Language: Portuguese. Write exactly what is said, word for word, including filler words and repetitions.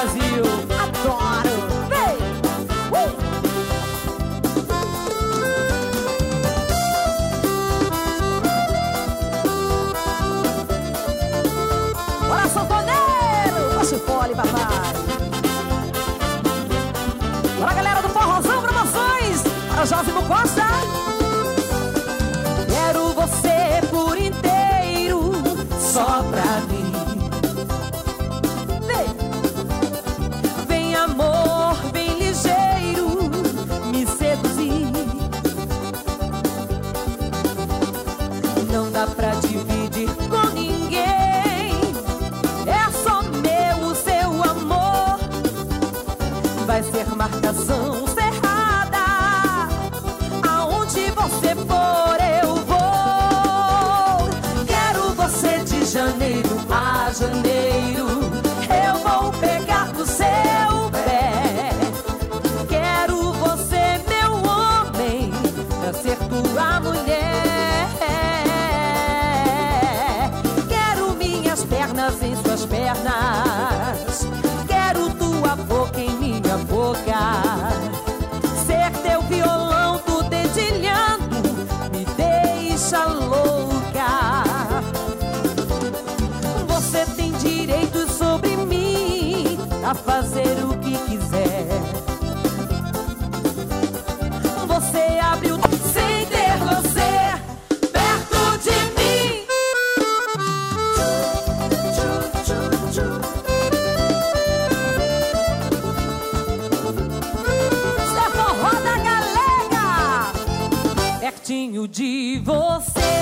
Brasil. Adoro. Vem. Uh. Bora, sanfoneiro. Oxe, fole, papai. Bora, galera do Forrozão Promoções. Para o Jósimo Costa. Quero você por inteiro, só pra mim. Vem, vem amor, vem ligeiro, me seduzir. Não dá pra dividir com ninguém. É só meu o seu amor. Vai ser marcação cerrada. Aonde você for eu vou. Quero você de janeiro a janeiro. Eu vou pegar do seu pé. Quero você, meu homem, pra ser tua mulher. Quero minhas pernas em suas pernas. Quero tua boca em minha boca. Ser teu violão, tu dedilhando, me deixa louca. Você tem direito sobre mim a fazer o que quiser. Você abriu sem ter você perto de mim. Stefan Roda Galega, pertinho de você.